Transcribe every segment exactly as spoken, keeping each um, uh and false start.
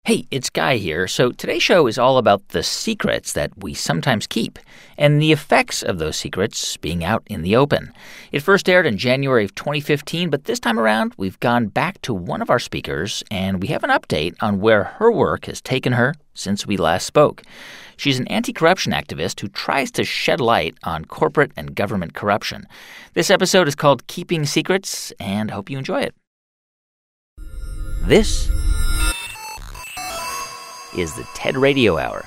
Hey, it's Guy here. So today's show is all about the secrets that we sometimes keep and the effects of those secrets being out in the open. It first aired in January of twenty fifteen, but this time around, we've gone back to one of our speakers, and we have an update on where her work has taken her since we last spoke. She's an anti-corruption activist who tries to shed light on corporate and government corruption. This episode is called Keeping Secrets, and I hope you enjoy it. This is the TED Radio Hour.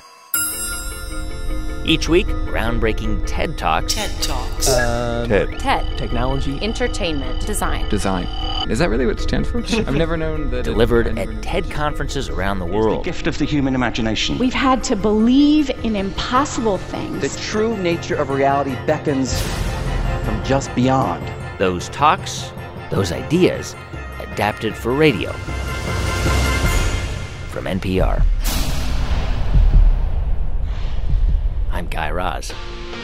Each week, groundbreaking TED Talks. TED Talks. Uh, TED. TED. Technology. Entertainment. Design. Design. Is that really what it stands for? I've never known that. Delivered it, at TED conferences around the world. The gift of the human imagination. We've had to believe in impossible things. The true nature of reality beckons from just beyond. Those talks, those ideas, adapted for radio. From N P R. I'm Guy Raz.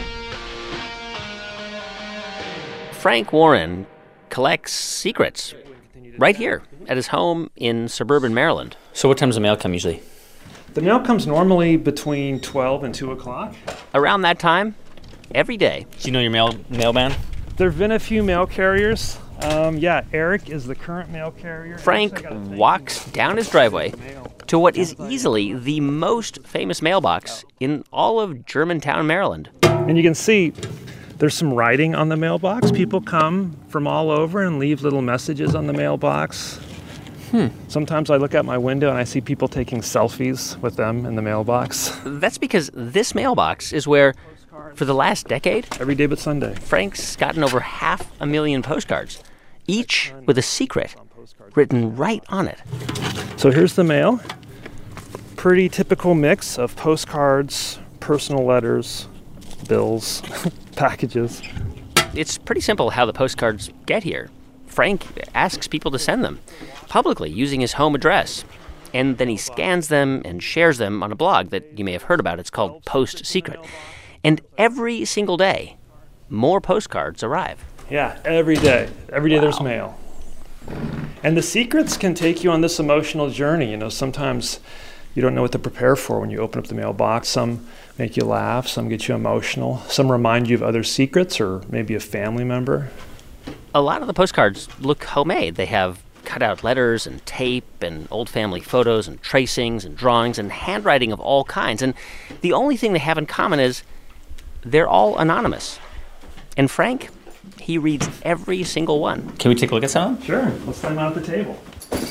Frank Warren collects secrets right here at his home in suburban Maryland. So what time does the mail come usually? The mail comes normally between twelve and two o'clock. Around that time, every day. Do you know your mail mailman? There have been a few mail carriers. Um, yeah, Eric is the current mail carrier. Frank walks down his driveway to what is easily the most famous mailbox in all of Germantown, Maryland. And you can see there's some writing on the mailbox. People come from all over and leave little messages on the mailbox. Hmm. Sometimes I look out my window and I see people taking selfies with them in the mailbox. That's because this mailbox is where, for the last decade, every day but Sunday, Frank's gotten over half a million postcards, each with a secret written right on it. So here's the mail. Pretty typical mix of postcards, personal letters, bills, packages. It's pretty simple how the postcards get here. Frank asks people to send them publicly using his home address. And then he scans them and shares them on a blog that you may have heard about. It's called Post Secret. And every single day, more postcards arrive. Yeah, every day. Every day Wow. There's mail. And the secrets can take you on this emotional journey. You know, sometimes you don't know what to prepare for when you open up the mailbox. Some make you laugh, some get you emotional, some remind you of other secrets or maybe a family member. A lot of the postcards look homemade. They have cut-out letters and tape and old family photos and tracings and drawings and handwriting of all kinds. And the only thing they have in common is they're all anonymous. And Frank, he reads every single one. Can we take a look at some of them? Sure, let's lay them out at the table.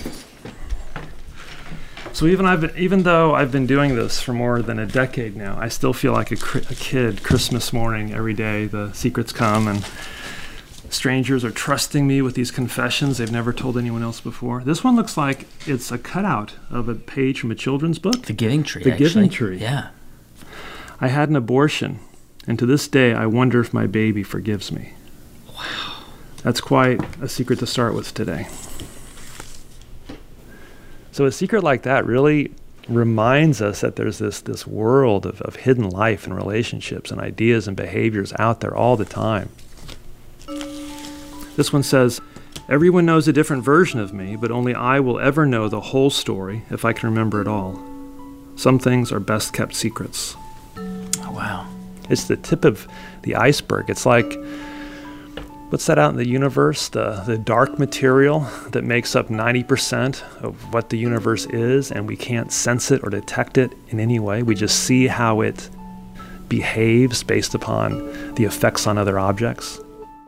So even I've been, even though I've been doing this for more than a decade now, I still feel like a, cr- a kid Christmas morning every day. The secrets come and strangers are trusting me with these confessions they've never told anyone else before. This one looks like it's a cutout of a page from a children's book. The Giving Tree, The actually. Giving Tree. Yeah. I had an abortion, and to this day I wonder if my baby forgives me. Wow. That's quite a secret to start with today. So a secret like that really reminds us that there's this this world of, of hidden life and relationships and ideas and behaviors out there all the time. This one says, everyone knows a different version of me, but only I will ever know the whole story if I can remember it all. Some things are best kept secrets. Oh, wow. It's the tip of the iceberg. It's like, what's that out in the universe? The, the dark material that makes up ninety percent of what the universe is, and we can't sense it or detect it in any way. We just see how it behaves based upon the effects on other objects.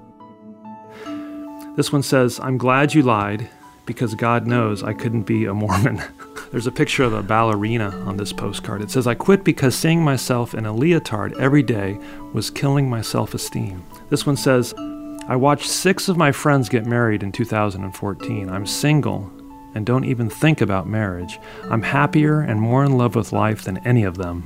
This one says, I'm glad you lied because God knows I couldn't be a Mormon. There's a picture of a ballerina on this postcard. It says, I quit because seeing myself in a leotard every day was killing my self-esteem. This one says, I watched six of my friends get married in two thousand fourteen. I'm single and don't even think about marriage. I'm happier and more in love with life than any of them.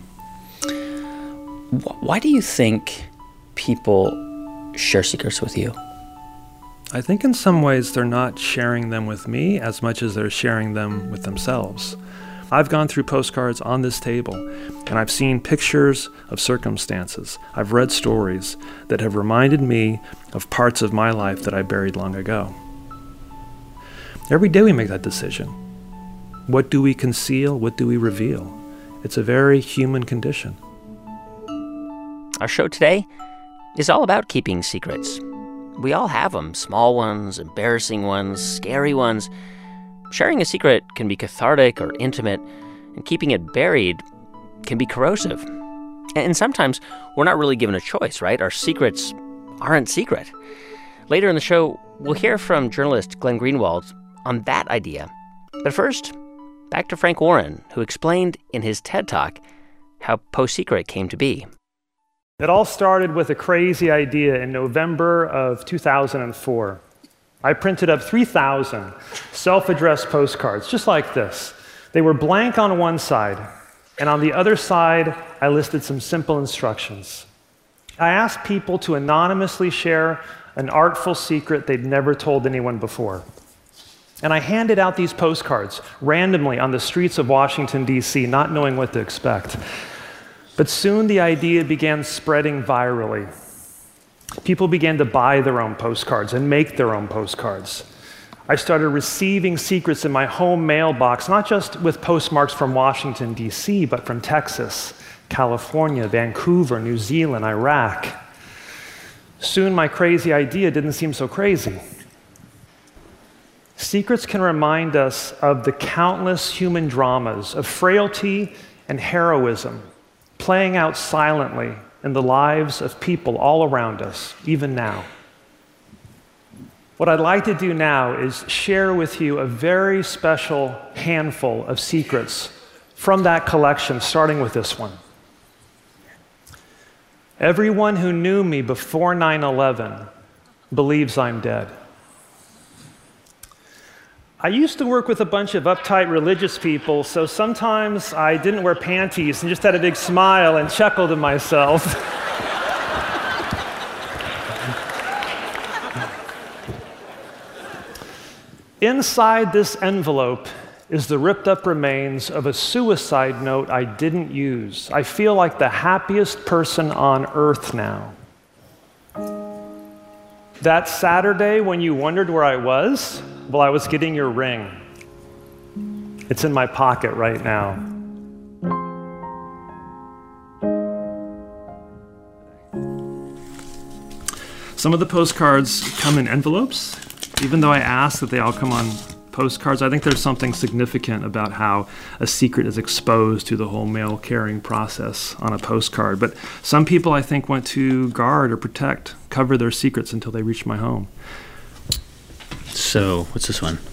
Why do you think people share secrets with you? I think in some ways they're not sharing them with me as much as they're sharing them with themselves. I've gone through postcards on this table, and I've seen pictures of circumstances. I've read stories that have reminded me of parts of my life that I buried long ago. Every day we make that decision. What do we conceal? What do we reveal? It's a very human condition. Our show today is all about keeping secrets. We all have them, small ones, embarrassing ones, scary ones. Sharing a secret can be cathartic or intimate, and keeping it buried can be corrosive. And sometimes we're not really given a choice, right? Our secrets aren't secret. Later in the show, we'll hear from journalist Glenn Greenwald on that idea. But first, back to Frank Warren, who explained in his TED Talk how Post-Secret came to be. It all started with a crazy idea in November of two thousand four. I printed up three thousand self-addressed postcards, just like this. They were blank on one side, and on the other side, I listed some simple instructions. I asked people to anonymously share an artful secret they'd never told anyone before. And I handed out these postcards randomly on the streets of Washington, D C, not knowing what to expect. But soon the idea began spreading virally. People began to buy their own postcards and make their own postcards. I started receiving secrets in my home mailbox, not just with postmarks from Washington, D C, but from Texas, California, Vancouver, New Zealand, Iraq. Soon my crazy idea didn't seem so crazy. Secrets can remind us of the countless human dramas of frailty and heroism playing out silently in the lives of people all around us, even now. What I'd like to do now is share with you a very special handful of secrets from that collection, starting with this one. Everyone who knew me before nine eleven believes I'm dead. I used to work with a bunch of uptight religious people, so sometimes I didn't wear panties and just had a big smile and chuckled to myself. Inside this envelope is the ripped up remains of a suicide note I didn't use. I feel like the happiest person on earth now. That Saturday when you wondered where I was, well, I was getting your ring. It's in my pocket right now. Some of the postcards come in envelopes. Even though I ask that they all come on postcards, I think there's something significant about how a secret is exposed to the whole mail carrying process on a postcard. But some people, I think, want to guard or protect, cover their secrets until they reach my home. So, what's this one?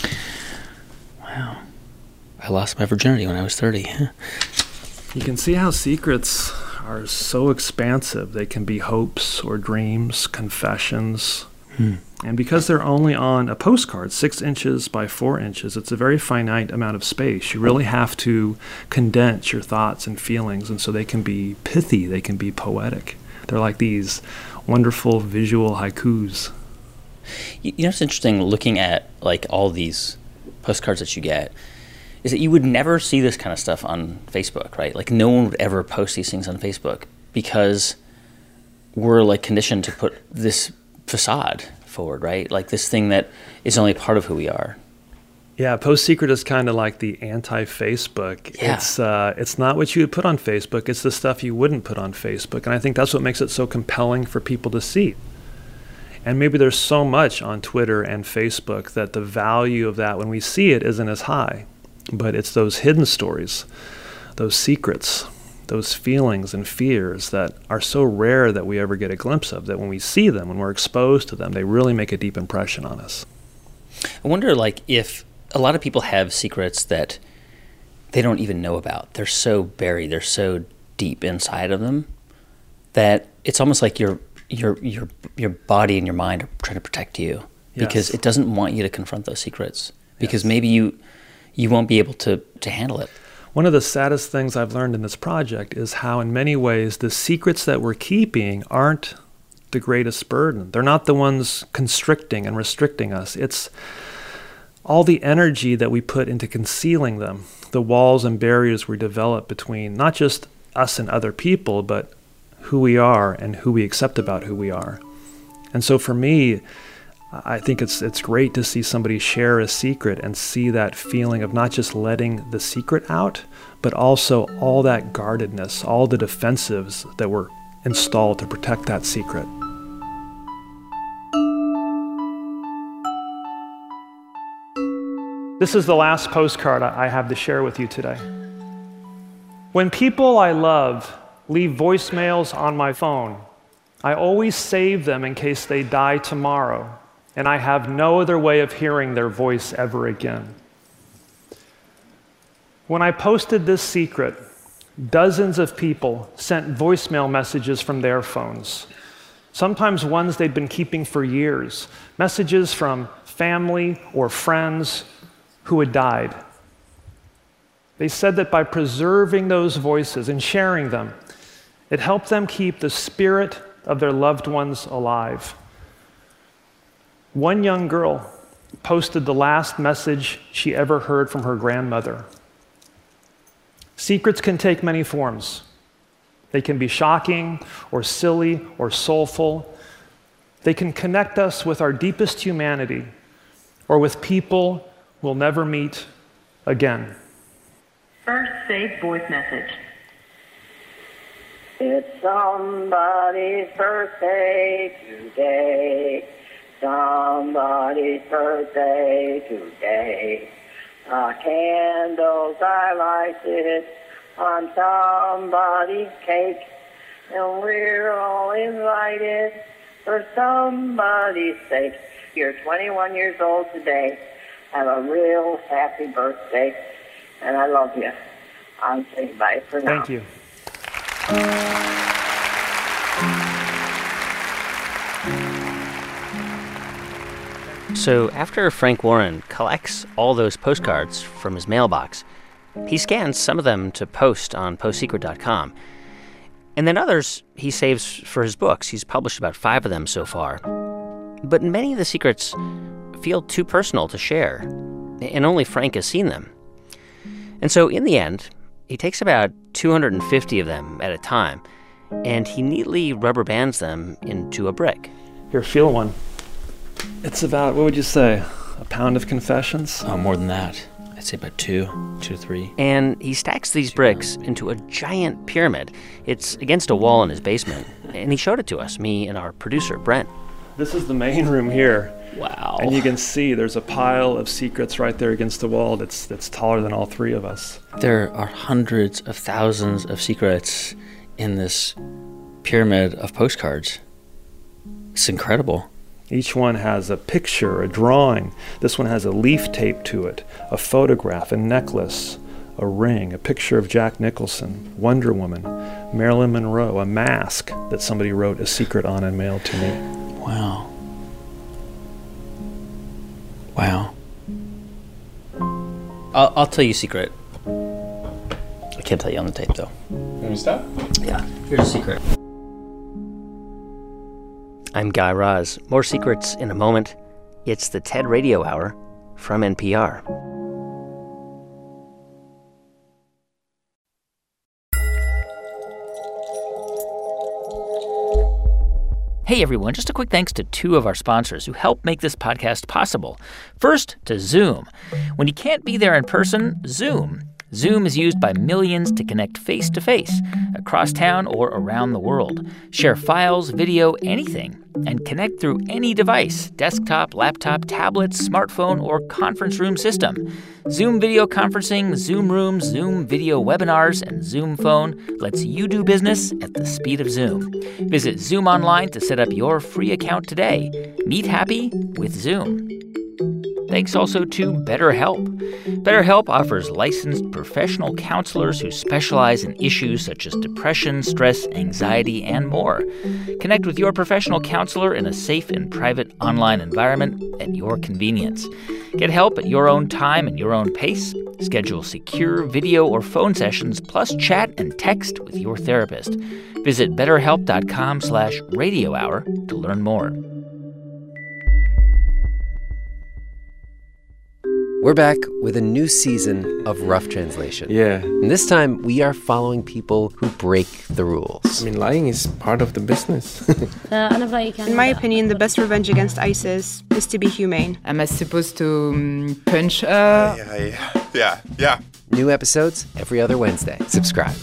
Wow. I lost my virginity when I was thirty. You can see how secrets are so expansive. They can be hopes or dreams, confessions. Hmm. And because they're only on a postcard, six inches by four inches, it's a very finite amount of space. You really have to condense your thoughts and feelings, and so they can be pithy, they can be poetic. They're like these wonderful visual haikus. You know what's interesting looking at like all these postcards that you get is that you would never see this kind of stuff on Facebook, right? Like no one would ever post these things on Facebook because we're like conditioned to put this facade forward, right? Like this thing that is only part of who we are. Yeah, Post-Secret is kind of like the anti-Facebook. Yeah. It's uh, it's not what you would put on Facebook. It's the stuff you wouldn't put on Facebook. And I think that's what makes it so compelling for people to see. And maybe there's so much on Twitter and Facebook that the value of that when we see it isn't as high. But it's those hidden stories, those secrets, those feelings and fears that are so rare that we ever get a glimpse of, that when we see them, when we're exposed to them, they really make a deep impression on us. I wonder, like, if a lot of people have secrets that they don't even know about. They're so buried, they're so deep inside of them that it's almost like your your your your body and your mind are trying to protect you because Yes. it doesn't want you to confront those secrets because Yes. maybe you you won't be able to to handle it. One of the saddest things I've learned in this project is how in many ways the secrets that we're keeping aren't the greatest burden. They're not the ones constricting and restricting us. It's all the energy that we put into concealing them, the walls and barriers we develop between not just us and other people, but who we are and who we accept about who we are. And so for me, I think it's it's great to see somebody share a secret and see that feeling of not just letting the secret out, but also all that guardedness, all the defensives that were installed to protect that secret. This is the last postcard I have to share with you today. When people I love leave voicemails on my phone, I always save them in case they die tomorrow, and I have no other way of hearing their voice ever again. When I posted this secret, dozens of people sent voicemail messages from their phones, sometimes ones they'd been keeping for years, messages from family or friends who had died. They said that by preserving those voices and sharing them, it helped them keep the spirit of their loved ones alive. One young girl posted the last message she ever heard from her grandmother. Secrets can take many forms. They can be shocking or silly or soulful. They can connect us with our deepest humanity or with people we'll never meet again. First saved voice message. It's somebody's birthday today. Somebody's birthday today. Uh, candles are lighted on somebody's cake, and we're all invited for somebody's sake. You're twenty-one years old today. Have a real happy birthday, and I love you. I'm saying bye for now. Thank you. So after Frank Warren collects all those postcards from his mailbox, he scans some of them to post on post secret dot com. And then others he saves for his books. He's published about five of them so far. But many of the secrets feel too personal to share, and only Frank has seen them. And so in the end, he takes about two hundred fifty of them at a time, and he neatly rubber bands them into a brick. Here, feel one. It's about, what would you say, a pound of confessions? Oh, more than that. I'd say about two, two to three. And he stacks these bricks into a giant pyramid. It's against a wall in his basement, and he showed it to us, me and our producer, Brent. This is the main room here. Wow. And you can see there's a pile of secrets right there against the wall that's that's taller than all three of us. There are hundreds of thousands of secrets in this pyramid of postcards. It's incredible. Each one has a picture, a drawing. This one has a leaf taped to it, a photograph, a necklace, a ring, a picture of Jack Nicholson, Wonder Woman, Marilyn Monroe, a mask that somebody wrote a secret on and mailed to me. Wow. Wow. I'll, I'll tell you a secret. I can't tell you on the tape, though. You want me to stop? Yeah. Here's a secret. I'm Guy Raz. More secrets in a moment. It's the TED Radio Hour from N P R. Hey everyone, just a quick thanks to two of our sponsors who help make this podcast possible. First, to Zoom. When you can't be there in person, Zoom. Zoom is used by millions to connect face-to-face, across town or around the world. Share files, video, anything, and connect through any device, desktop, laptop, tablet, smartphone, or conference room system. Zoom video conferencing, Zoom Rooms, Zoom video webinars, and Zoom Phone lets you do business at the speed of Zoom. Visit Zoom Online to set up your free account today. Meet happy with Zoom. Thanks also to BetterHelp. BetterHelp offers licensed professional counselors who specialize in issues such as depression, stress, anxiety, and more. Connect with your professional counselor in a safe and private online environment at your convenience. Get help at your own time and your own pace. Schedule secure video or phone sessions, plus chat and text with your therapist. Visit betterhelp.com slash radio hour to learn more. We're back with a new season of Rough Translation. Yeah. And this time, we are following people who break the rules. I mean, lying is part of the business. In my opinion, the best revenge against ISIS is to be humane. Am I supposed to um, punch her? Yeah, yeah, yeah, yeah. New episodes every other Wednesday. Subscribe.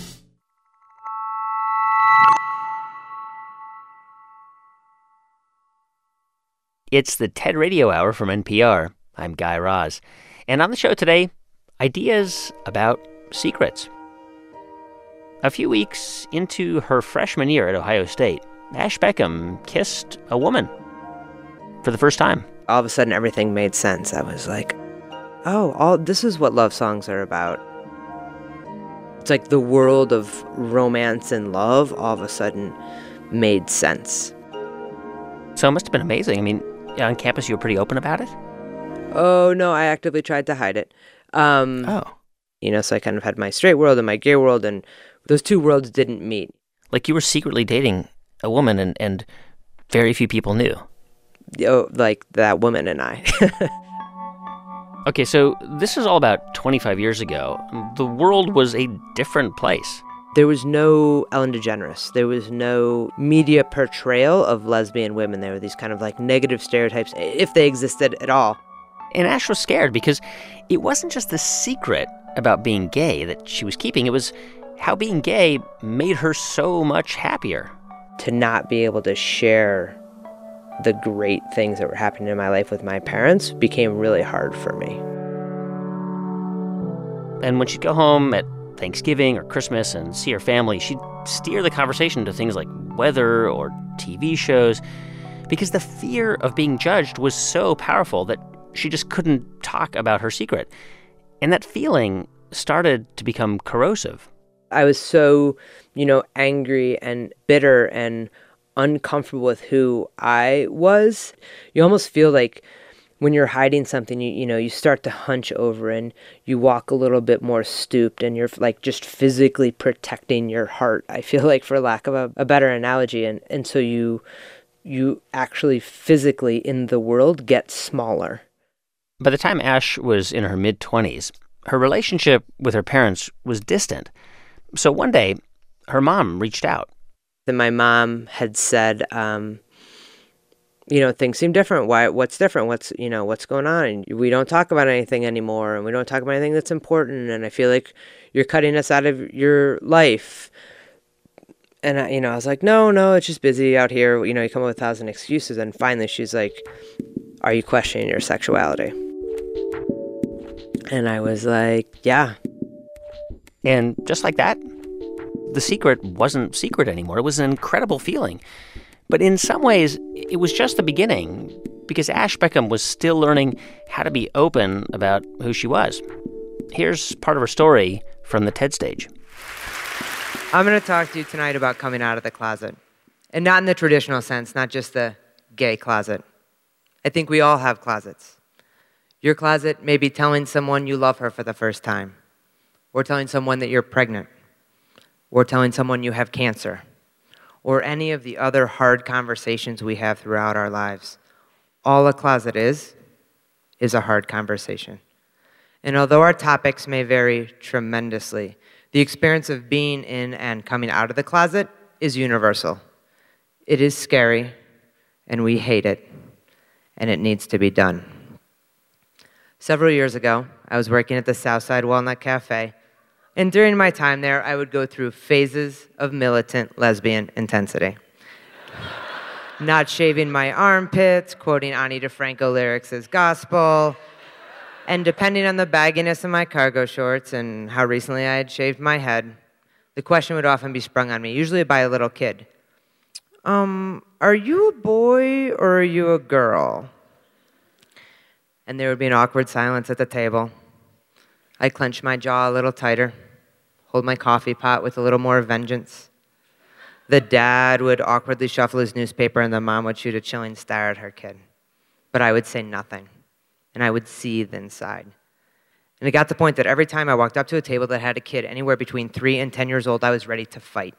It's the TED Radio Hour from N P R. I'm Guy Raz. And on the show today, ideas about secrets. A few weeks into her freshman year at Ohio State, Ash Beckham kissed a woman for the first time. All of a sudden, everything made sense. I was like, oh, all this is what love songs are about. It's like the world of romance and love all of a sudden made sense. So it must have been amazing. I mean, on campus, you were pretty open about it? Oh, no, I actively tried to hide it. Um, oh. You know, so I kind of had my straight world and my gay world, and those two worlds didn't meet. Like you were secretly dating a woman and, and very few people knew. Oh, like that woman and I. Okay, so this is all about twenty-five years ago. The world was a different place. There was no Ellen DeGeneres. There was no media portrayal of lesbian women. There were these kind of like negative stereotypes, if they existed at all. And Ash was scared because it wasn't just the secret about being gay that she was keeping. It was how being gay made her so much happier. To not be able to share the great things that were happening in my life with my parents became really hard for me. And when she'd go home at Thanksgiving or Christmas and see her family, she'd steer the conversation to things like weather or T V shows because the fear of being judged was so powerful that she just couldn't talk about her secret. And that feeling started to become corrosive. I was so, you know, angry and bitter and uncomfortable with who I was. You almost feel like when you're hiding something, you, you know, you start to hunch over and you walk a little bit more stooped and you're like just physically protecting your heart, I feel like, for lack of a, a better analogy. And, and so you you actually physically in the world get smaller. By the time Ash was in her mid-twenties, her relationship with her parents was distant. So one day, her mom reached out. Then my mom had said, um, you know, things seem different. Why? What's different? What's, you know, what's going on? And we don't talk about anything anymore, and we don't talk about anything that's important, and I feel like you're cutting us out of your life. And, I, you know, I was like, no, no, it's just busy out here. You know, you come up with a thousand excuses. And finally she's like, are you questioning your sexuality? And I was like, yeah. And just like that, the secret wasn't secret anymore. It was an incredible feeling. But in some ways, it was just the beginning because Ash Beckham was still learning how to be open about who she was. Here's part of her story from the TED stage. I'm going to talk to you tonight about coming out of the closet. And not in the traditional sense, not just the gay closet. I think we all have closets. Your closet may be telling someone you love her for the first time, or telling someone that you're pregnant, or telling someone you have cancer, or any of the other hard conversations we have throughout our lives. All a closet is, is a hard conversation. And although our topics may vary tremendously, the experience of being in and coming out of the closet is universal. It is scary, and we hate it, and it needs to be done. Several years ago, I was working at the Southside Walnut Cafe, and during my time there, I would go through phases of militant lesbian intensity. Not shaving my armpits, quoting Ani DeFranco lyrics as gospel, and depending on the bagginess of my cargo shorts and how recently I had shaved my head, the question would often be sprung on me, usually by a little kid. Um, are you a boy or are you a girl? And there would be an awkward silence at the table. I'd clench my jaw a little tighter, hold my coffee pot with a little more vengeance. The dad would awkwardly shuffle his newspaper and the mom would shoot a chilling stare at her kid. But I would say nothing, and I would seethe inside. And it got to the point that every time I walked up to a table that had a kid anywhere between three and ten years old, I was ready to fight.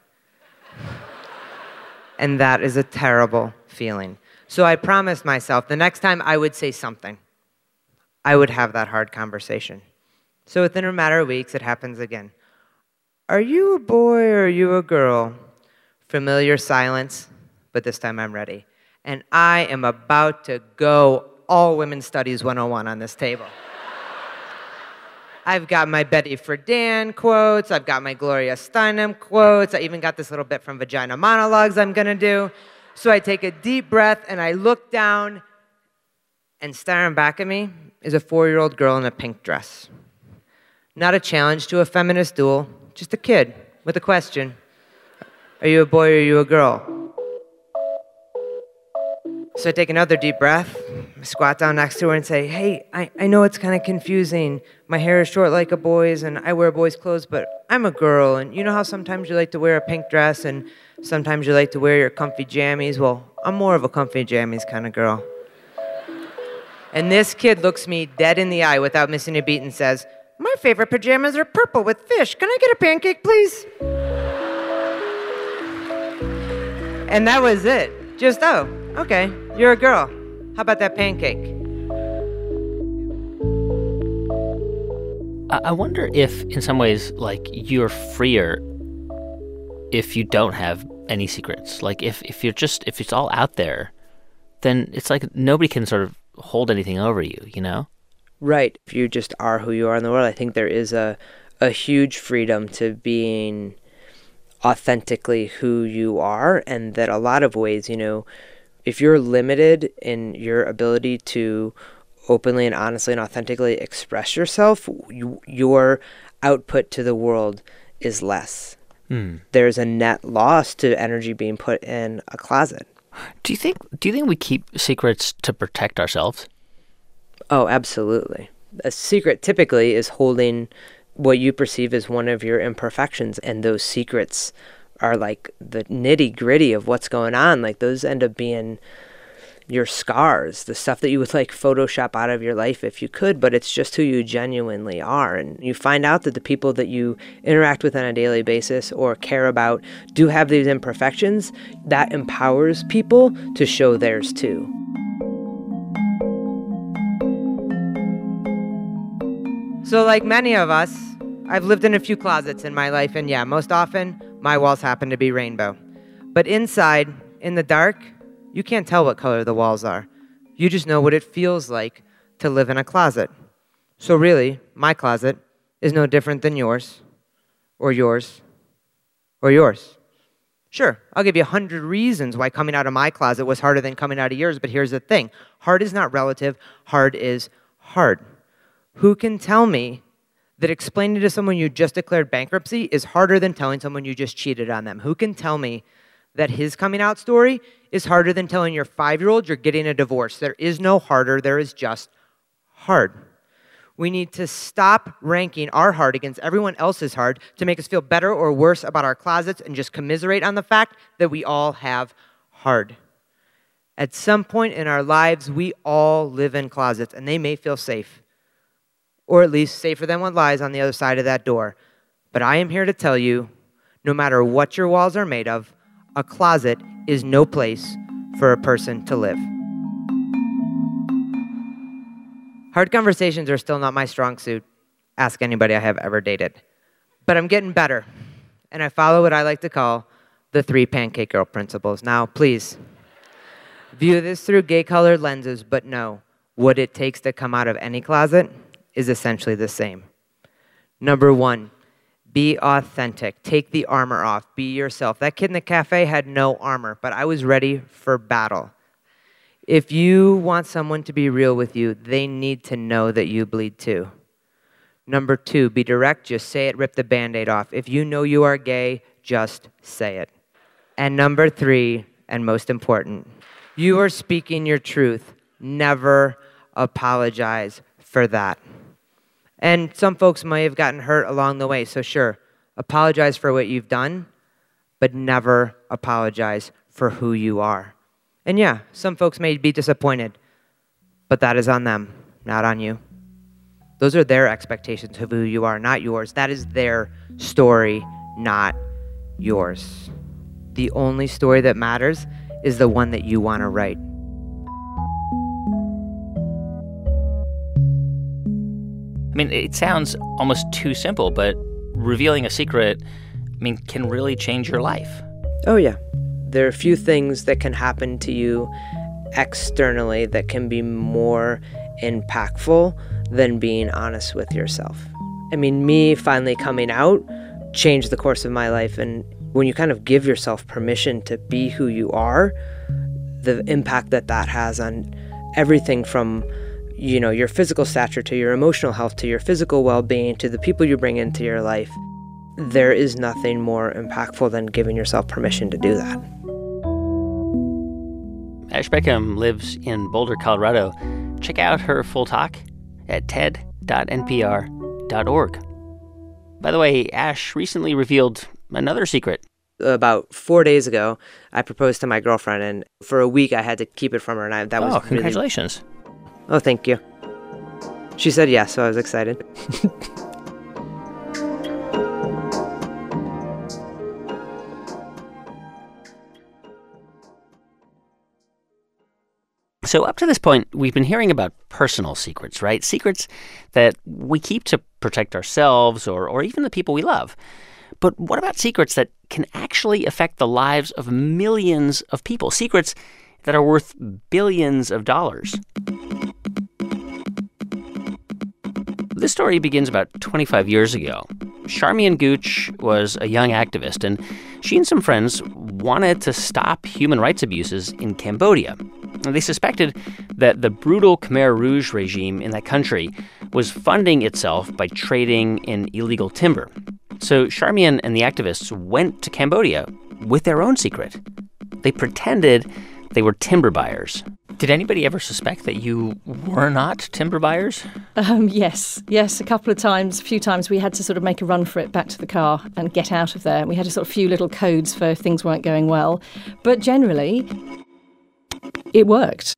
And that is a terrible feeling. So I promised myself the next time I would say something. I would have that hard conversation. So within a matter of weeks, it happens again. Are you a boy or are you a girl? Familiar silence, but this time I'm ready. And I am about to go all Women's Studies one oh one on this table. I've got my Betty Friedan quotes. I've got my Gloria Steinem quotes. I even got this little bit from Vagina Monologues I'm going to do. So I take a deep breath, and I look down, and staring back at me is a four-year-old girl in a pink dress. Not a challenge to a feminist duel, just a kid with a question. Are you a boy or are you a girl? So I take another deep breath, squat down next to her and say, hey, I, I know it's kind of confusing. My hair is short like a boy's and I wear boys' clothes, but I'm a girl. And you know how sometimes you like to wear a pink dress and sometimes you like to wear your comfy jammies? Well, I'm more of a comfy jammies kind of girl. And this kid looks me dead in the eye without missing a beat and says, my favorite pajamas are purple with fish. Can I get a pancake, please? And that was it. Just, oh, okay, you're a girl. How about that pancake? I wonder if, in some ways, like, you're freer if you don't have any secrets. Like, if, if you're just, if it's all out there, then it's like nobody can sort of hold anything over you, you know? Right. If you just are who you are in the world, I think there is a, a huge freedom to being authentically who you are, and that a lot of ways, you know, if you're limited in your ability to openly and honestly and authentically express yourself, you, your output to the world is less. Mm. There's a net loss to energy being put in a closet. Do you think do you think we keep secrets to protect ourselves? Oh, absolutely. A secret typically is holding what you perceive as one of your imperfections, and those secrets are like the nitty-gritty of what's going on. Like, those end up being your scars, the stuff that you would like Photoshop out of your life if you could, but it's just who you genuinely are. And you find out that the people that you interact with on a daily basis or care about do have these imperfections. That empowers people to show theirs too. So like many of us, I've lived in a few closets in my life, and yeah, most often, my walls happen to be rainbow. But inside, in the dark, you can't tell what color the walls are. You just know what it feels like to live in a closet. So really, my closet is no different than yours, or yours, or yours. Sure, I'll give you a hundred reasons why coming out of my closet was harder than coming out of yours, but here's the thing. Hard is not relative. Hard is hard. Who can tell me that explaining to someone you just declared bankruptcy is harder than telling someone you just cheated on them? Who can tell me that his coming out story is harder than telling your five-year-old you're getting a divorce? There is no harder, there is just hard. We need to stop ranking our hard against everyone else's hard to make us feel better or worse about our closets and just commiserate on the fact that we all have hard. At some point in our lives, we all live in closets, and they may feel safe, or at least safer than what lies on the other side of that door. But I am here to tell you, no matter what your walls are made of, a closet is no place for a person to live. Hard conversations are still not my strong suit. Ask anybody I have ever dated. But I'm getting better, and I follow what I like to call the three pancake girl principles. Now, please, view this through gay-colored lenses, but no, what it takes to come out of any closet is essentially the same. Number one, be authentic. Take the armor off. Be yourself. That kid in the cafe had no armor, but I was ready for battle. If you want someone to be real with you, they need to know that you bleed too. Number two, be direct. Just say it. Rip the Band-Aid off. If you know you are gay, just say it. And number three, and most important, you are speaking your truth. Never apologize for that. And some folks may have gotten hurt along the way, so sure, apologize for what you've done, but never apologize for who you are. And yeah, some folks may be disappointed, but that is on them, not on you. Those are their expectations of who you are, not yours. That is their story, not yours. The only story that matters is the one that you want to write. mean, it sounds almost too simple, but revealing a secret, I mean, can really change your life. Oh, yeah. There are a few things that can happen to you externally that can be more impactful than being honest with yourself. I mean, me finally coming out changed the course of my life. And when you kind of give yourself permission to be who you are, the impact that that has on everything from, you know, your physical stature to your emotional health to your physical well-being to the people you bring into your life, there is nothing more impactful than giving yourself permission to do that. Ash Beckham lives in Boulder, Colorado. Check out her full talk at T E D dot N P R dot org. By the way, Ash recently revealed another secret. About four days ago, I proposed to my girlfriend, and for a week I had to keep it from her, and I, that oh, was congratulations. Really... Oh, thank you. She said yes, so I was excited. So up to this point, we've been hearing about personal secrets, right? Secrets that we keep to protect ourselves or, or even the people we love. But what about secrets that can actually affect the lives of millions of people? Secrets that are worth billions of dollars. This story begins about twenty-five years ago. Charmian Gooch was a young activist, and she and some friends wanted to stop human rights abuses in Cambodia. And they suspected that the brutal Khmer Rouge regime in that country was funding itself by trading in illegal timber. So Charmian and the activists went to Cambodia with their own secret. They pretended they were timber buyers. Did anybody ever suspect that you were not timber buyers? Um, yes, yes, a couple of times, a few times we had to sort of make a run for it back to the car and get out of there. We had a sort of few little codes for if things weren't going well. But generally, it worked.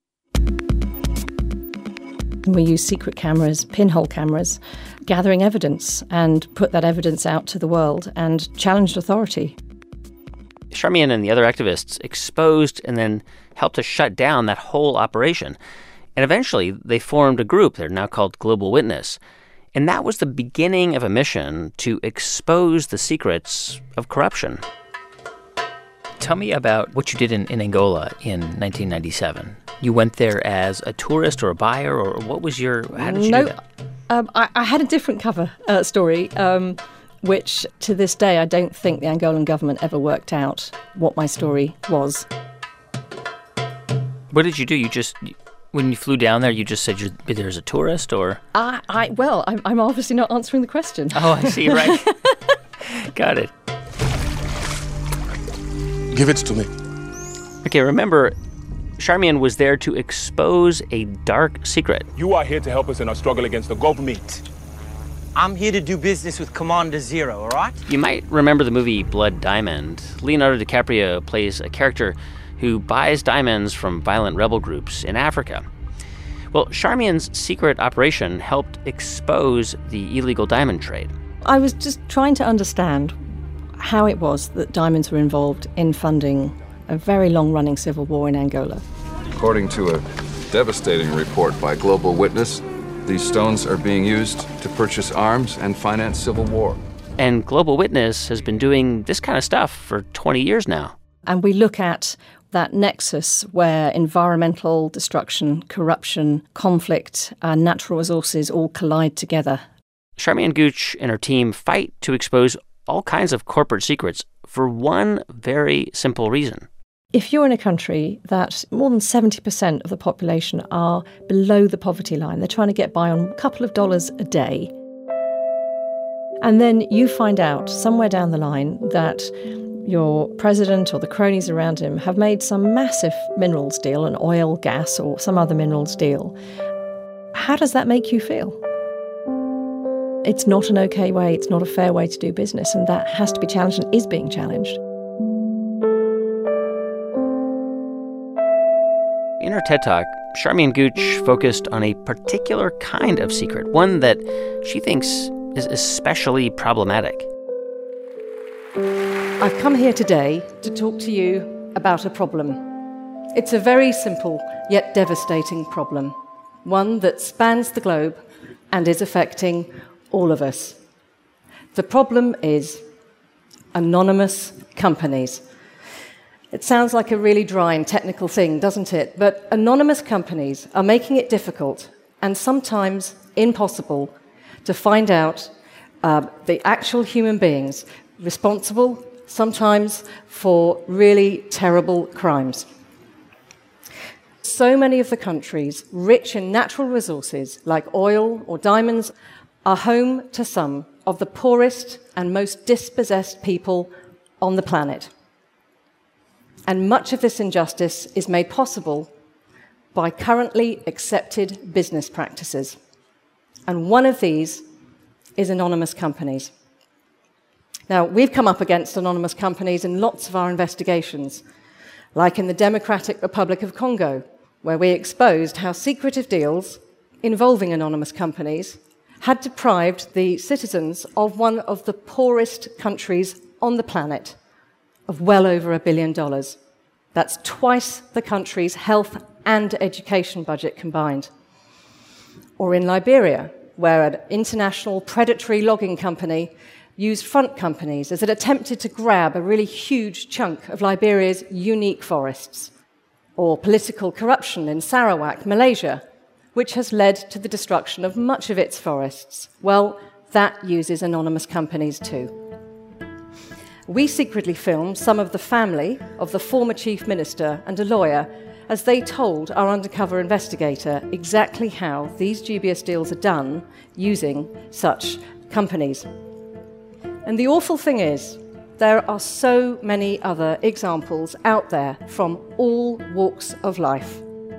We used secret cameras, pinhole cameras, gathering evidence and put that evidence out to the world and challenged authority. Charmian and the other activists exposed and then helped to shut down that whole operation. And eventually, they formed a group. They're now called Global Witness. And that was the beginning of a mission to expose the secrets of corruption. Tell me about what you did in, in Angola in nineteen ninety-seven. You went there as a tourist or a buyer, or what was your, how did you no, do that? Um, I, I had a different cover uh, story, um, which to this day I don't think the Angolan government ever worked out what my story was. What did you do? You just, when you flew down there, you just said you're there as a tourist, or? I, I well, I'm, I'm obviously not answering the question. Oh, I see, right. Got it. Give it to me. Okay, remember, Charmian was there to expose a dark secret. You are here to help us in our struggle against the government. I'm here to do business with Commander Zero, all right? You might remember the movie Blood Diamond. Leonardo DiCaprio plays a character who buys diamonds from violent rebel groups in Africa. Well, Charmian's secret operation helped expose the illegal diamond trade. I was just trying to understand how it was that diamonds were involved in funding a very long-running civil war in Angola. According to a devastating report by Global Witness, these stones are being used to purchase arms and finance civil war. And Global Witness has been doing this kind of stuff for twenty years now. And we look at that nexus where environmental destruction, corruption, conflict, and natural resources all collide together. Charmian Gooch and her team fight to expose all kinds of corporate secrets for one very simple reason. If you're in a country that more than seventy percent of the population are below the poverty line, they're trying to get by on a couple of dollars a day, and then you find out somewhere down the line that your president or the cronies around him have made some massive minerals deal, an oil, gas, or some other minerals deal, how does that make you feel? It's not an okay way, it's not a fair way to do business, and that has to be challenged and is being challenged. In her TED Talk, Charmian Gooch focused on a particular kind of secret, one that she thinks is especially problematic. I've come here today to talk to you about a problem. It's a very simple yet devastating problem, one that spans the globe and is affecting all of us. The problem is anonymous companies. It sounds like a really dry and technical thing, doesn't it? But anonymous companies are making it difficult and sometimes impossible to find out uh, the actual human beings responsible, sometimes for really terrible crimes. So many of the countries rich in natural resources like oil or diamonds are home to some of the poorest and most dispossessed people on the planet. And much of this injustice is made possible by currently accepted business practices. And one of these is anonymous companies. Now, we've come up against anonymous companies in lots of our investigations, like in the Democratic Republic of Congo, where we exposed how secretive deals involving anonymous companies had deprived the citizens of one of the poorest countries on the planet of well over a billion dollars. That's twice the country's health and education budget combined. Or in Liberia, where an international predatory logging company used front companies as it attempted to grab a really huge chunk of Liberia's unique forests. Or political corruption in Sarawak, Malaysia, which has led to the destruction of much of its forests. Well, that uses anonymous companies too. We secretly filmed some of the family of the former chief minister and a lawyer as they told our undercover investigator exactly how these dubious deals are done using such companies. And the awful thing is, there are so many other examples out there from all walks of life.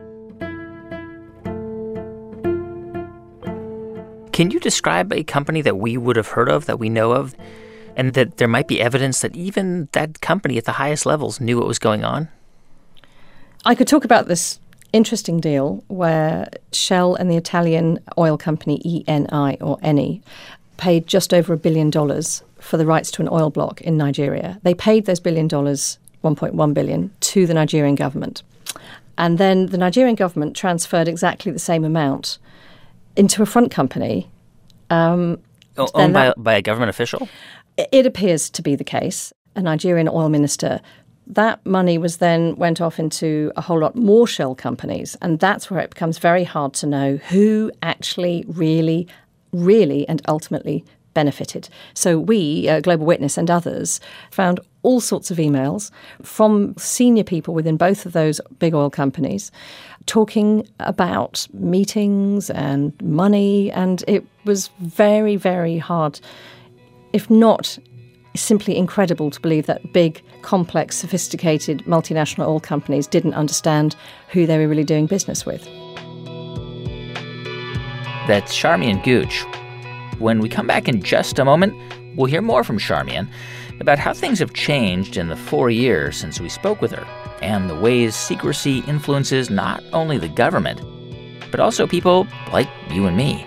Can you describe a company that we would have heard of, that we know of, and that there might be evidence that even that company at the highest levels knew what was going on? I could talk about this interesting deal where Shell and the Italian oil company Eni, or Eni, paid just over a billion dollars for the rights to an oil block in Nigeria. They paid those billion dollars, one point one billion, to the Nigerian government. And then the Nigerian government transferred exactly the same amount into a front company. Um, o- owned by, that, by a government official? It appears to be the case. A Nigerian oil minister. That money was then went off into a whole lot more shell companies. And that's where it becomes very hard to know who actually really, really and ultimately benefited. So we, uh, Global Witness and others, found all sorts of emails from senior people within both of those big oil companies talking about meetings and money, and it was very, very hard, if not simply incredible, to believe that big, complex, sophisticated multinational oil companies didn't understand who they were really doing business with. That's Charmian Gooch. When we come back in just a moment, we'll hear more from Charmian about how things have changed in the four years since we spoke with her, and the ways secrecy influences not only the government, but also people like you and me.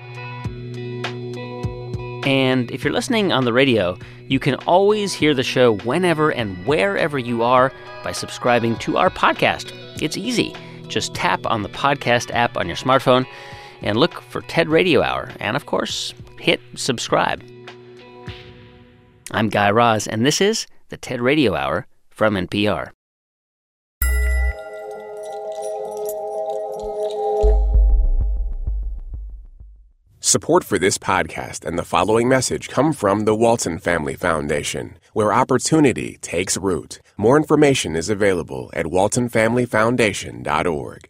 And if you're listening on the radio, you can always hear the show whenever and wherever you are by subscribing to our podcast. It's easy. Just tap on the podcast app on your smartphone and look for TED Radio Hour. And, of course, hit subscribe. I'm Guy Raz, and this is the TED Radio Hour from N P R. Support for this podcast and the following message come from the Walton Family Foundation, where opportunity takes root. More information is available at walton family foundation dot org.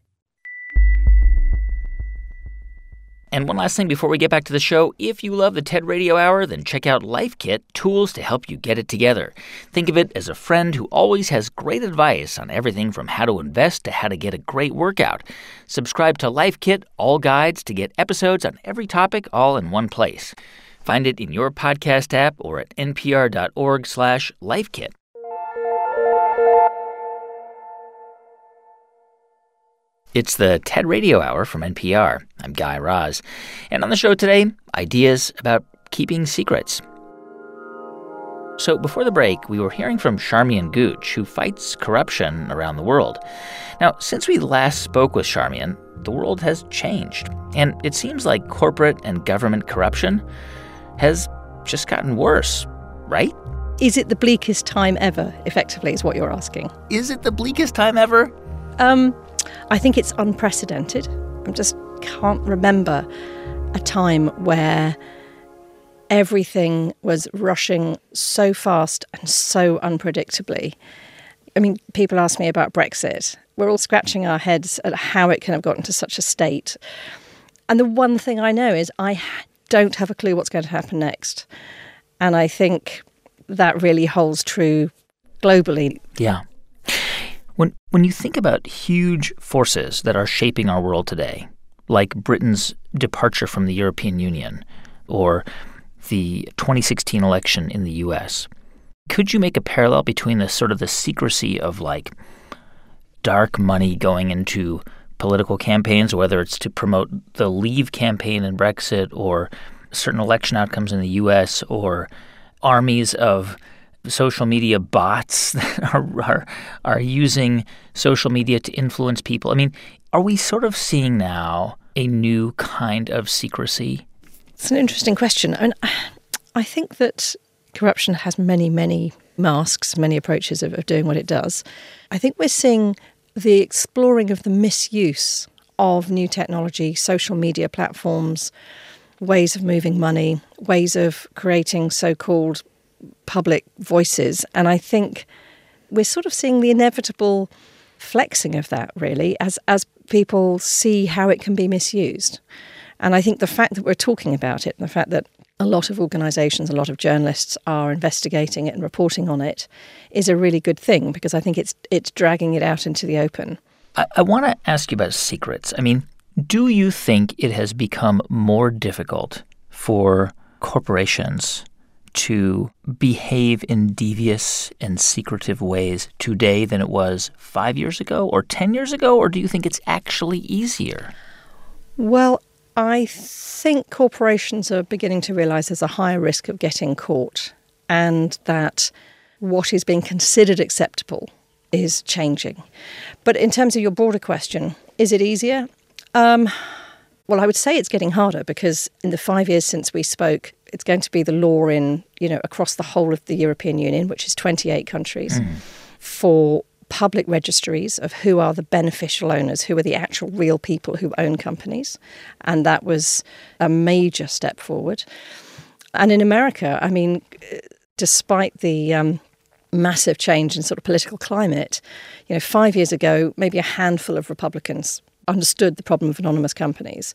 And one last thing before we get back to the show, if you love the TED Radio Hour, then check out Life Kit, tools to help you get it together. Think of it as a friend who always has great advice on everything from how to invest to how to get a great workout. Subscribe to Life Kit, all guides to get episodes on every topic all in one place. Find it in your podcast app or at npr.org slash lifekit. It's the TED Radio Hour from N P R. I'm Guy Raz. And on the show today, ideas about keeping secrets. So before the break, we were hearing from Charmian Gooch, who fights corruption around the world. Now, since we last spoke with Charmian, the world has changed. And it seems like corporate and government corruption has just gotten worse, right? Is it the bleakest time ever, effectively, is what you're asking? Is it the bleakest time ever? Um, I think it's unprecedented. I just can't remember a time where everything was rushing so fast and so unpredictably. I mean, people ask me about Brexit. We're all scratching our heads at how it can have gotten to such a state. And the one thing I know is I don't have a clue what's going to happen next. And I think that really holds true globally. Yeah. When when you think about huge forces that are shaping our world today, like Britain's departure from the European Union or the twenty sixteen election in the U S, could you make a parallel between the sort of the secrecy of like dark money going into political campaigns, whether it's to promote the Leave campaign in Brexit or certain election outcomes in the U S or armies of social media bots that are, are are using social media to influence people? I mean, are we sort of seeing now a new kind of secrecy? It's an interesting question. I mean, I think that corruption has many, many masks, many approaches of, of doing what it does. I think we're seeing the exploring of the misuse of new technology, social media platforms, ways of moving money, ways of creating so-called public voices. And I think we're sort of seeing the inevitable flexing of that, really, as as people see how it can be misused. And I think the fact that we're talking about it, and the fact that a lot of organisations, a lot of journalists are investigating it and reporting on it is a really good thing, because I think it's it's dragging it out into the open. I, I want to ask you about secrets. I mean, do you think it has become more difficult for corporations to behave in devious and secretive ways today than it was five years ago or ten years ago? Or do you think it's actually easier? Well, I think corporations are beginning to realise there's a higher risk of getting caught, and that what is being considered acceptable is changing. But in terms of your broader question, is it easier? Um, well, I would say it's getting harder, because in the five years since we spoke, it's going to be the law in, you know, across the whole of the European Union, which is twenty-eight countries, mm. for public registries of who are the beneficial owners, who are the actual real people who own companies. And that was a major step forward. And in America, I mean, despite the um, massive change in sort of political climate, you know, five years ago, maybe a handful of Republicans understood the problem of anonymous companies.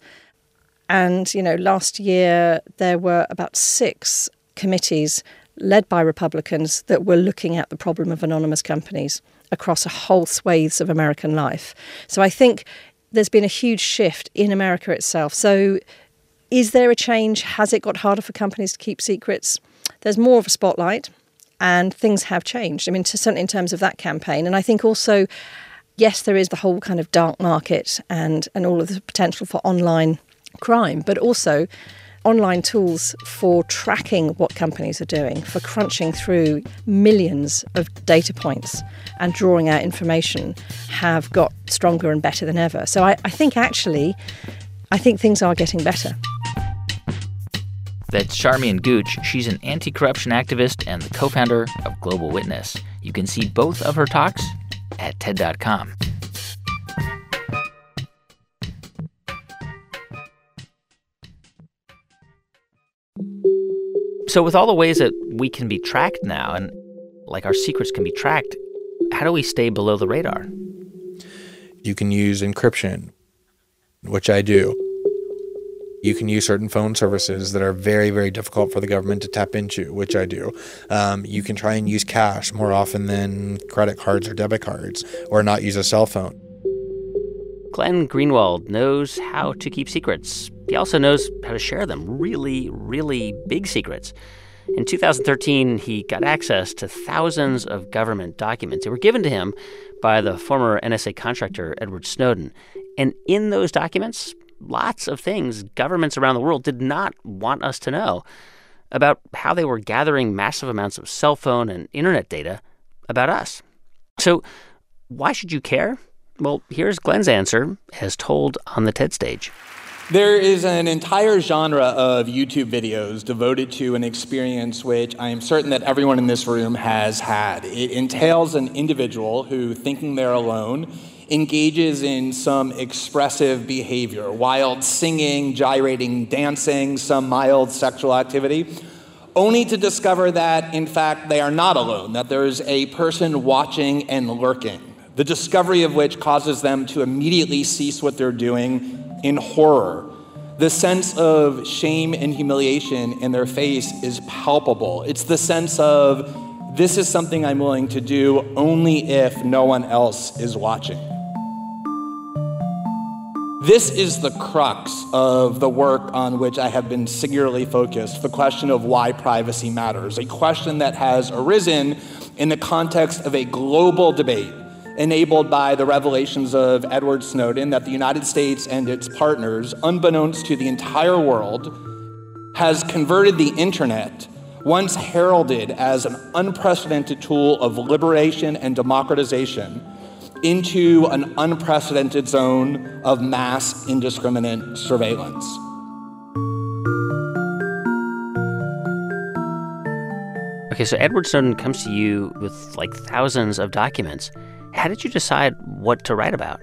And, you know, last year there were about six committees led by Republicans that were looking at the problem of anonymous companies across a whole swathes of American life. So I think there's been a huge shift in America itself. So is there a change? Has it got harder for companies to keep secrets? There's more of a spotlight, and things have changed. I mean, to, certainly in terms of that campaign. And I think also, yes, there is the whole kind of dark market and, and all of the potential for online crime, but also online tools for tracking what companies are doing, for crunching through millions of data points and drawing out information, have got stronger and better than ever. So I, I think actually, I think things are getting better. That's Charmian Gooch. She's an anti-corruption activist and the co-founder of Global Witness. You can see both of her talks at T E D dot com. So with all the ways that we can be tracked now, and like our secrets can be tracked, how do we stay below the radar? You can use encryption, which I do. You can use certain phone services that are very, very difficult for the government to tap into, which I do. Um, you can try and use cash more often than credit cards or debit cards, or not use a cell phone. Glenn Greenwald knows how to keep secrets. He also knows how to share them, really, really big secrets. In two thousand thirteen, he got access to thousands of government documents that were given to him by the former N S A contractor Edward Snowden. And in those documents, lots of things governments around the world did not want us to know about how they were gathering massive amounts of cell phone and internet data about us. So why should you care? Well, here's Glenn's answer as told on the TED stage. There is an entire genre of YouTube videos devoted to an experience which I am certain that everyone in this room has had. It entails an individual who, thinking they're alone, engages in some expressive behavior, wild singing, gyrating, dancing, some mild sexual activity, only to discover that, in fact, they are not alone, that there's a person watching and lurking, the discovery of which causes them to immediately cease what they're doing in horror. The sense of shame and humiliation in their face is palpable. It's the sense of, this is something I'm willing to do only if no one else is watching. This is the crux of the work on which I have been singularly focused, the question of why privacy matters, a question that has arisen in the context of a global debate enabled by the revelations of Edward Snowden that the United States and its partners, unbeknownst to the entire world, has converted the internet, once heralded as an unprecedented tool of liberation and democratization, into an unprecedented zone of mass indiscriminate surveillance. Okay, so Edward Snowden comes to you with like thousands of documents. How did you decide what to write about?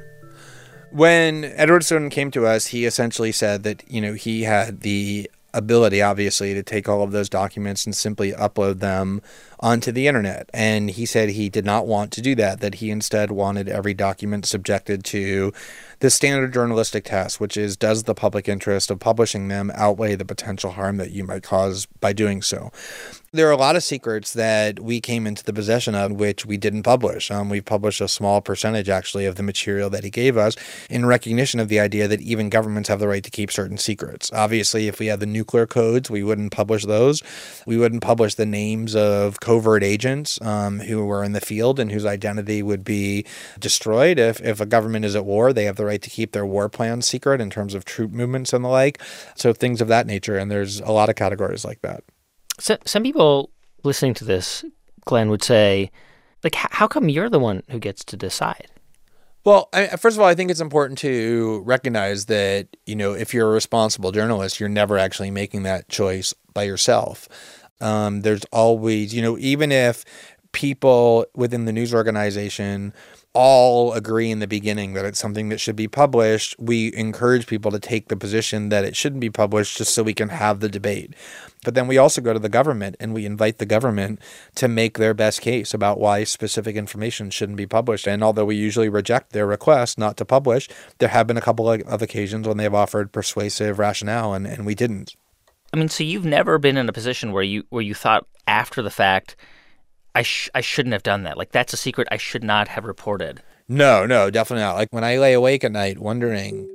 When Edward Snowden came to us, he essentially said that, you know, he had the ability, obviously, to take all of those documents and simply upload them onto the internet. And he said he did not want to do that, that he instead wanted every document subjected to the standard journalistic test, which is, does the public interest of publishing them outweigh the potential harm that you might cause by doing so? There are a lot of secrets that we came into the possession of which we didn't publish. Um, we published a small percentage, actually, of the material that he gave us in recognition of the idea that even governments have the right to keep certain secrets. Obviously, if we had the nuclear codes, we wouldn't publish those. We wouldn't publish the names of covert agents um, who were in the field and whose identity would be destroyed. If, if a government is at war, they have the right to keep their war plans secret in terms of troop movements and the like. So things of that nature, and there's a lot of categories like that. So, some people listening to this, Glenn, would say, like, how come you're the one who gets to decide? Well, I, first of all, I think it's important to recognize that, you know, if you're a responsible journalist, you're never actually making that choice by yourself. Um, there's always, you know, even if people within the news organization all agree in the beginning that it's something that should be published, we encourage people to take the position that it shouldn't be published just so we can have the debate. But then we also go to the government and we invite the government to make their best case about why specific information shouldn't be published. And although we usually reject their request not to publish, there have been a couple of occasions when they've offered persuasive rationale, and, and we didn't. I mean, so you've never been in a position where you where you thought after the fact, I sh- I shouldn't have done that. Like, that's a secret I should not have reported. No, no, definitely not. Like, when I lay awake at night wondering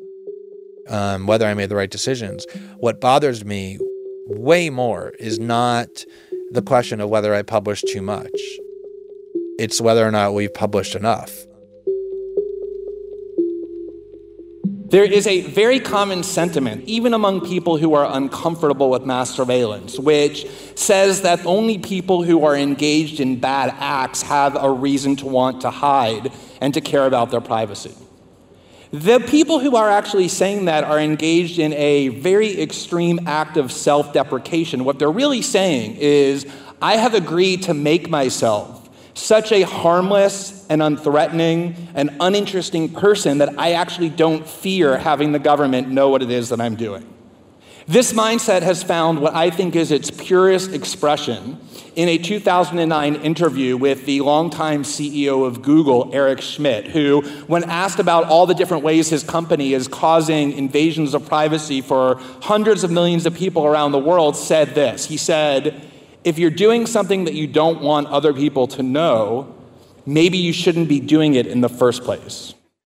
um, whether I made the right decisions, what bothers me way more is not the question of whether I published too much. It's whether or not we've published enough. There is a very common sentiment, even among people who are uncomfortable with mass surveillance, which says that only people who are engaged in bad acts have a reason to want to hide and to care about their privacy. The people who are actually saying that are engaged in a very extreme act of self-deprecation. What they're really saying is, I have agreed to make myself such a harmless and unthreatening and uninteresting person that I actually don't fear having the government know what it is that I'm doing. This mindset has found what I think is its purest expression in a two thousand nine interview with the longtime C E O of Google, Eric Schmidt, who, when asked about all the different ways his company is causing invasions of privacy for hundreds of millions of people around the world, said this. He said, if you're doing something that you don't want other people to know, maybe you shouldn't be doing it in the first place.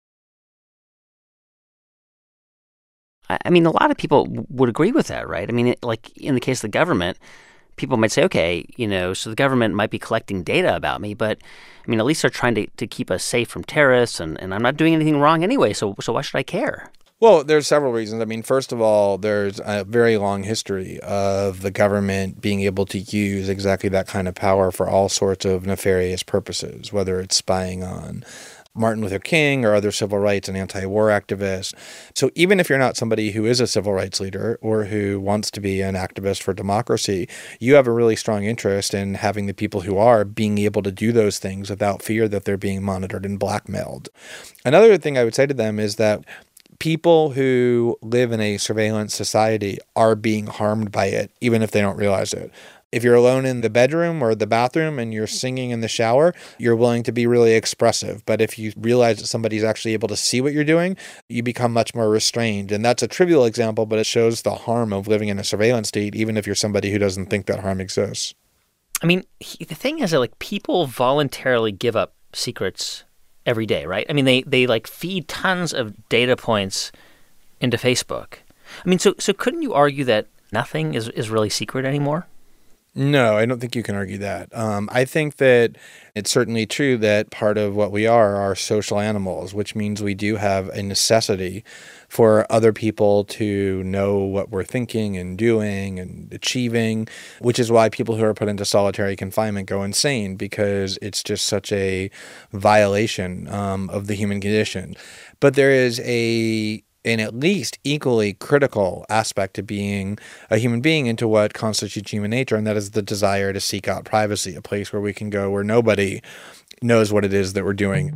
I mean, a lot of people would agree with that, right? I mean, it, like in the case of the government, people might say, okay, you know, so the government might be collecting data about me, but I mean, at least they're trying to, to keep us safe from terrorists, and, and I'm not doing anything wrong anyway, so so why should I care? Well, there's several reasons. I mean, first of all, there's a very long history of the government being able to use exactly that kind of power for all sorts of nefarious purposes, whether it's spying on Martin Luther King or other civil rights and anti-war activists. So even if you're not somebody who is a civil rights leader or who wants to be an activist for democracy, you have a really strong interest in having the people who are being able to do those things without fear that they're being monitored and blackmailed. Another thing I would say to them is that people who live in a surveillance society are being harmed by it, even if they don't realize it. If you're alone in the bedroom or the bathroom and you're singing in the shower, you're willing to be really expressive. But if you realize that somebody's actually able to see what you're doing, you become much more restrained. And that's a trivial example, but it shows the harm of living in a surveillance state, even if you're somebody who doesn't think that harm exists. I mean, he, the thing is that, like, people voluntarily give up secrets every day, right? I mean, they, they like, feed tons of data points into Facebook. I mean, so so couldn't you argue that nothing is, is really secret anymore? No, I don't think you can argue that. Um, I think that it's certainly true that part of what we are are social animals, which means we do have a necessity for other people to know what we're thinking and doing and achieving, which is why people who are put into solitary confinement go insane, because it's just such a violation um, of the human condition. But there is a an at least equally critical aspect to being a human being into what constitutes human nature, and that is the desire to seek out privacy, a place where we can go where nobody knows what it is that we're doing.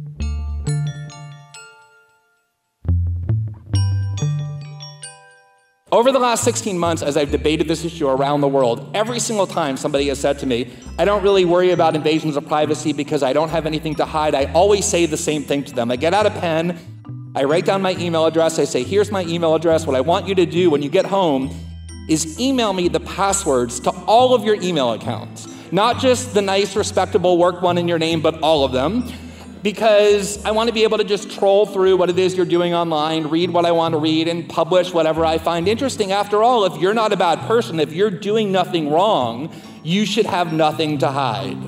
Over the last sixteen months, as I've debated this issue around the world, every single time somebody has said to me, I don't really worry about invasions of privacy because I don't have anything to hide, I always say the same thing to them. I get out a pen, I write down my email address. I say, here's my email address. What I want you to do when you get home is email me the passwords to all of your email accounts. Not just the nice, respectable work one in your name, but all of them. Because I want to be able to just troll through what it is you're doing online, read what I want to read, and publish whatever I find interesting. After all, if you're not a bad person, if you're doing nothing wrong, you should have nothing to hide.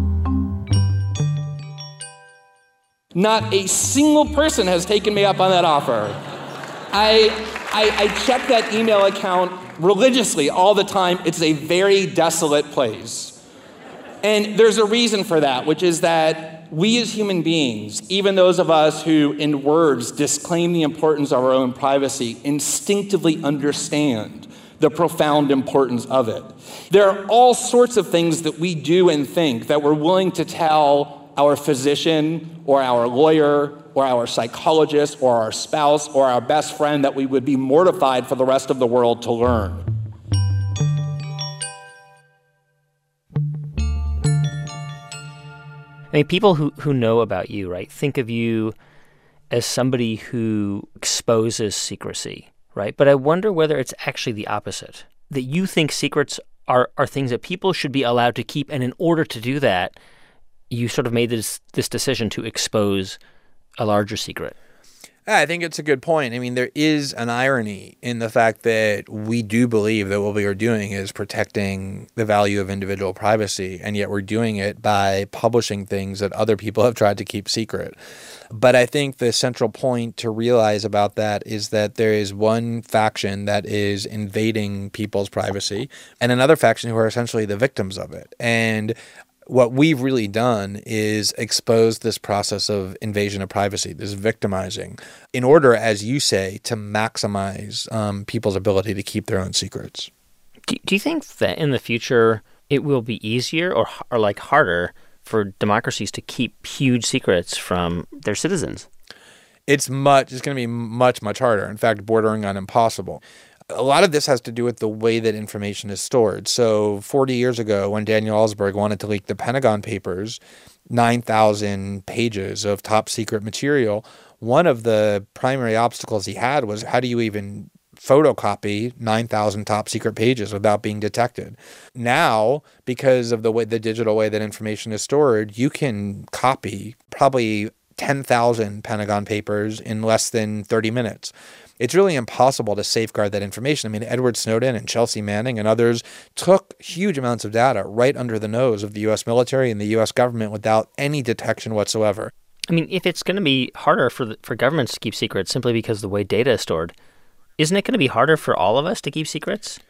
Not a single person has taken me up on that offer. I, I, I check that email account religiously all the time. It's a very desolate place. And there's a reason for that, which is that we as human beings, even those of us who in words disclaim the importance of our own privacy, instinctively understand the profound importance of it. There are all sorts of things that we do and think that we're willing to tell our physician or our lawyer or our psychologist or our spouse or our best friend that we would be mortified for the rest of the world to learn. I mean, people who, who know about you, right, think of you as somebody who exposes secrecy, right? But I wonder whether it's actually the opposite, that you think secrets are, are things that people should be allowed to keep, and in order to do that, you sort of made this this decision to expose a larger secret. I think it's a good point. I mean, there is an irony in the fact that we do believe that what we are doing is protecting the value of individual privacy, and yet we're doing it by publishing things that other people have tried to keep secret. But I think the central point to realize about that is that there is one faction that is invading people's privacy and another faction who are essentially the victims of it. And what we've really done is expose this process of invasion of privacy, this victimizing, in order, as you say, to maximize um, people's ability to keep their own secrets. Do, do you think that in the future it will be easier or, or like harder for democracies to keep huge secrets from their citizens? It's much. It's going to be much, much harder. In fact, bordering on impossible. A lot of this has to do with the way that information is stored. So forty years ago, when Daniel Ellsberg wanted to leak the Pentagon Papers, nine thousand pages of top secret material, one of the primary obstacles he had was, how do you even photocopy nine thousand top secret pages without being detected? Now, because of the way the digital way that information is stored, you can copy probably ten thousand Pentagon Papers in less than thirty minutes. It's really impossible to safeguard that information. I mean, Edward Snowden and Chelsea Manning and others took huge amounts of data right under the nose of the U S military and the U S government without any detection whatsoever. I mean, if it's going to be harder for the, for governments to keep secrets simply because of the way data is stored, isn't it going to be harder for all of us to keep secrets?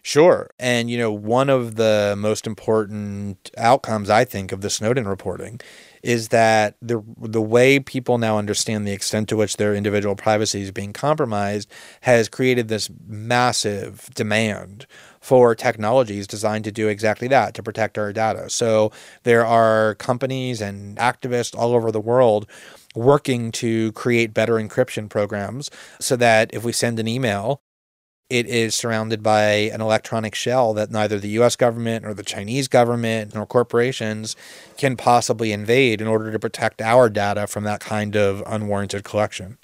Sure. And, you know, one of the most important outcomes, I think, of the Snowden reporting is that the the way people now understand the extent to which their individual privacy is being compromised has created this massive demand for technologies designed to do exactly that, to protect our data. So there are companies and activists all over the world working to create better encryption programs so that if we send an email, it is surrounded by an electronic shell that neither the U S government or the Chinese government nor corporations can possibly invade in order to protect our data from that kind of unwarranted collection.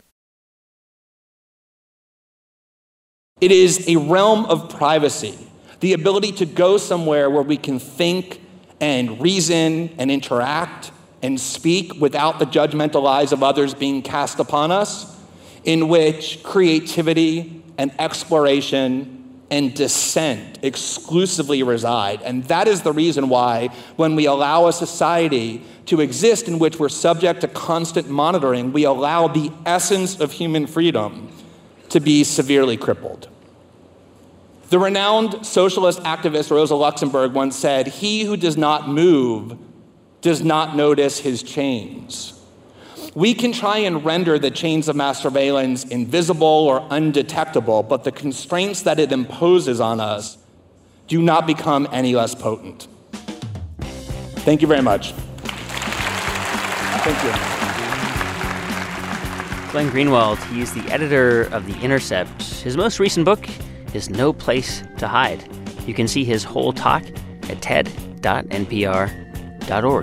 It is a realm of privacy, the ability to go somewhere where we can think and reason and interact and speak without the judgmental eyes of others being cast upon us, in which creativity and exploration and dissent exclusively reside. And that is the reason why when we allow a society to exist in which we're subject to constant monitoring, we allow the essence of human freedom to be severely crippled. The renowned socialist activist Rosa Luxemburg once said, "He who does not move does not notice his chains." We can try and render the chains of mass surveillance invisible or undetectable, but the constraints that it imposes on us do not become any less potent. Thank you very much. Thank you. Glenn Greenwald, he is the editor of The Intercept. His most recent book is No Place to Hide. You can see his whole talk at ted dot n p r dot org.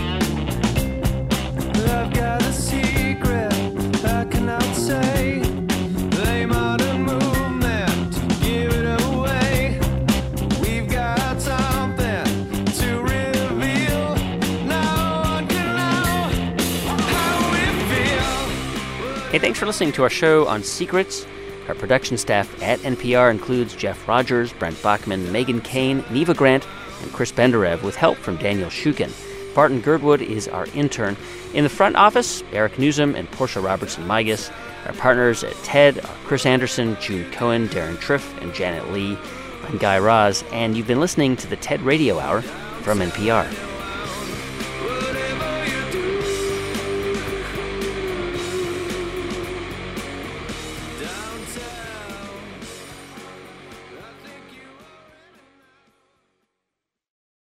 I've got a secret I cannot say. They might have moved them to give it away. We've got something to reveal. No one can know how we feel. Hey, thanks for listening to our show on secrets. Our production staff at N P R includes Jeff Rogers, Brent Bachman, Megan Kane, Neva Grant, and Chris Benderev, with help from Daniel Shukin. Barton Girdwood is our intern. In the front office, Eric Newsom and Portia Robertson-Migas. Our partners at TED are Chris Anderson, June Cohen, Darren Triff, and Janet Lee. I'm Guy Raz, and you've been listening to the TED Radio Hour from N P R.